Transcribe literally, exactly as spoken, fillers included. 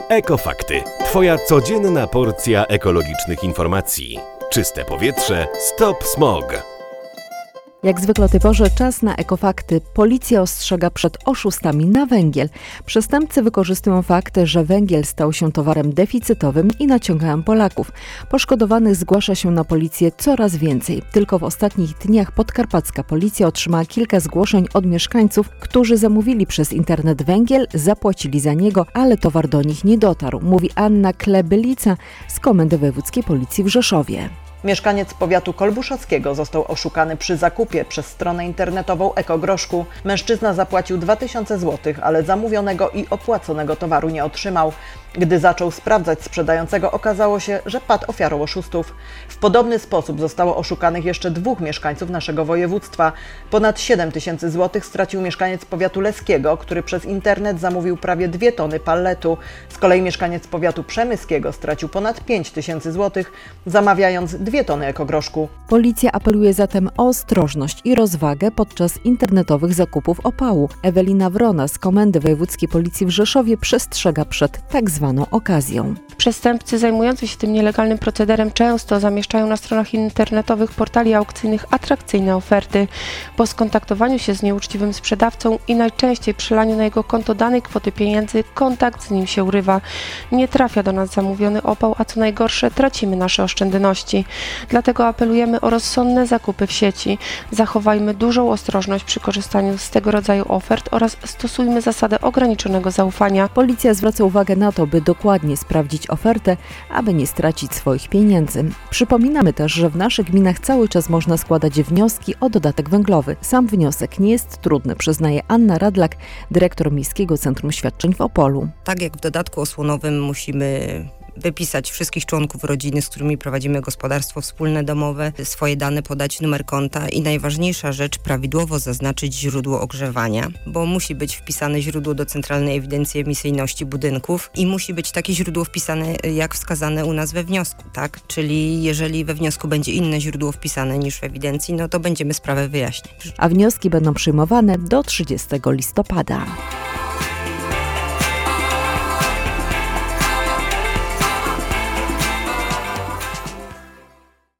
Ekofakty. Twoja codzienna porcja ekologicznych informacji. Czyste powietrze. Stop smog. Jak zwykle o tej porze czas na ekofakty. Policja ostrzega przed oszustami na węgiel. Przestępcy wykorzystują fakt, że węgiel stał się towarem deficytowym i naciągają Polaków. Poszkodowanych zgłasza się na policję coraz więcej. Tylko w ostatnich dniach podkarpacka policja otrzymała kilka zgłoszeń od mieszkańców, którzy zamówili przez internet węgiel, zapłacili za niego, ale towar do nich nie dotarł, mówi Anna Klebylica z Komendy Wojewódzkiej Policji w Rzeszowie. Mieszkaniec powiatu kolbuszowskiego został oszukany przy zakupie przez stronę internetową Ekogroszku. Mężczyzna zapłacił dwa tysiące złotych, ale zamówionego i opłaconego towaru nie otrzymał. Gdy zaczął sprawdzać sprzedającego, okazało się, że padł ofiarą oszustów. W podobny sposób zostało oszukanych jeszcze dwóch mieszkańców naszego województwa. Ponad siedem tysięcy złotych stracił mieszkaniec powiatu leskiego, który przez internet zamówił prawie dwie tony palletu. Z kolei mieszkaniec powiatu przemyskiego stracił ponad pięć tysięcy złotych, zamawiając dwie tony ekogroszku. Policja apeluje zatem o ostrożność i rozwagę podczas internetowych zakupów opału. Ewelina Wrona z Komendy Wojewódzkiej Policji w Rzeszowie przestrzega przed tak zwaną okazją. Przestępcy zajmujący się tym nielegalnym procederem często zamieszczają na stronach internetowych portali aukcyjnych atrakcyjne oferty. Po skontaktowaniu się z nieuczciwym sprzedawcą i najczęściej przelaniu na jego konto danej kwoty pieniędzy, kontakt z nim się urywa. Nie trafia do nas zamówiony opał, a co najgorsze, tracimy nasze oszczędności. Dlatego apelujemy o rozsądne zakupy w sieci. Zachowajmy dużą ostrożność przy korzystaniu z tego rodzaju ofert oraz stosujmy zasadę ograniczonego zaufania. Policja zwraca uwagę na to, by dokładnie sprawdzić ofertę, aby nie stracić swoich pieniędzy. Przypominamy też, że w naszych gminach cały czas można składać wnioski o dodatek węglowy. Sam wniosek nie jest trudny, przyznaje Anna Radlak, dyrektor Miejskiego Centrum Świadczeń w Opolu. Tak jak w dodatku osłonowym musimy wypisać wszystkich członków rodziny, z którymi prowadzimy gospodarstwo wspólne domowe, swoje dane podać, numer konta i najważniejsza rzecz, prawidłowo zaznaczyć źródło ogrzewania, bo musi być wpisane źródło do Centralnej Ewidencji Emisyjności Budynków i musi być takie źródło wpisane, jak wskazane u nas we wniosku, tak? Czyli jeżeli we wniosku będzie inne źródło wpisane niż w ewidencji, no to będziemy sprawę wyjaśniać. A wnioski będą przyjmowane do trzydziestego listopada.